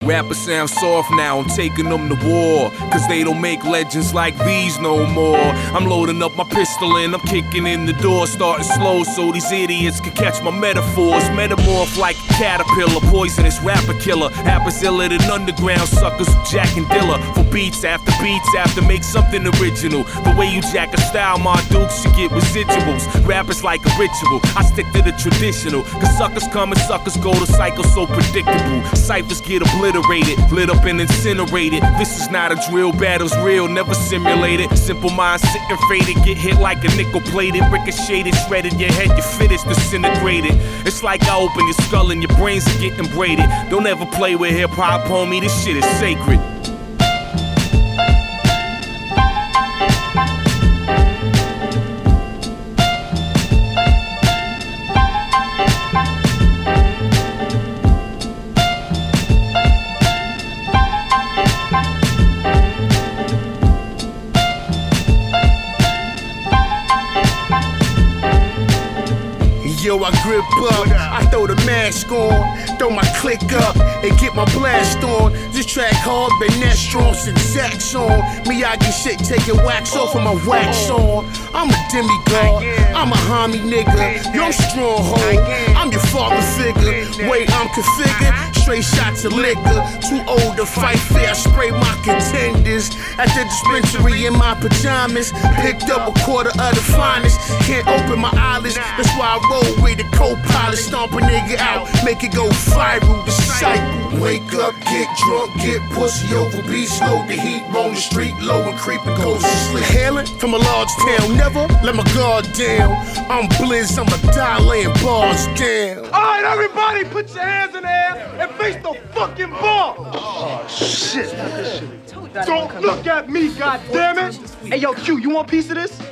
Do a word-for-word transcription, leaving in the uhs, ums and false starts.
Rappers sound soft now, I'm taking them to war, cause they don't make legends like these no more. I'm loading up my pistol and I'm kicking in the door, starting slow so these idiots can catch my metaphors. Metamorph like a caterpillar, poisonous rapper killer. Happens iller than underground suckers who Jack and Dilla. For beats after beats after make something original. The way you jack a style, my dukes, you get residuals. Rappers like a ritual, I stick to the traditional, cause suckers come and suckers go, the cycle so predictable. Ciphers get obliterated, lit up and incinerated. This is not a drill, battle's real, never simulated. Simple minds sitting faded, get hit like a nickel plated, ricocheted, shredded, your head, your fit is disintegrated. It's like I open your skull and your brains are getting braided. Don't ever play with hip hop, homie, this shit is sacred. Yo, I grip up, I throw the mask on, throw my click up, and get my blast on. This track hard, but that strong since sax on. Me, I get shit taking wax off of my wax on. I'm a demigod, I'm a homie nigga. Yo, I'm stronghold, I'm your father figure. Wait, I'm configured, straight shots of liquor. Too old to fight fair, I spray my contenders. At the dispensary in my pajamas, picked up a quarter of the finest. Can't open my eyelids, that's why I roll with the co-pilot, stomp a nigga out, make it go viral, disciple. Wake up, get drunk, get pussy over beats, load the heat, roll the street low and creep and go to sleep. Hailing from a large town, never let my guard down. I'm Blizz, I'ma die laying bars down. Alright, everybody, put your hands in the air and face the fucking bar. Oh, shit. Don't look at me, goddammit. Hey, yo, Q, you want a piece of this?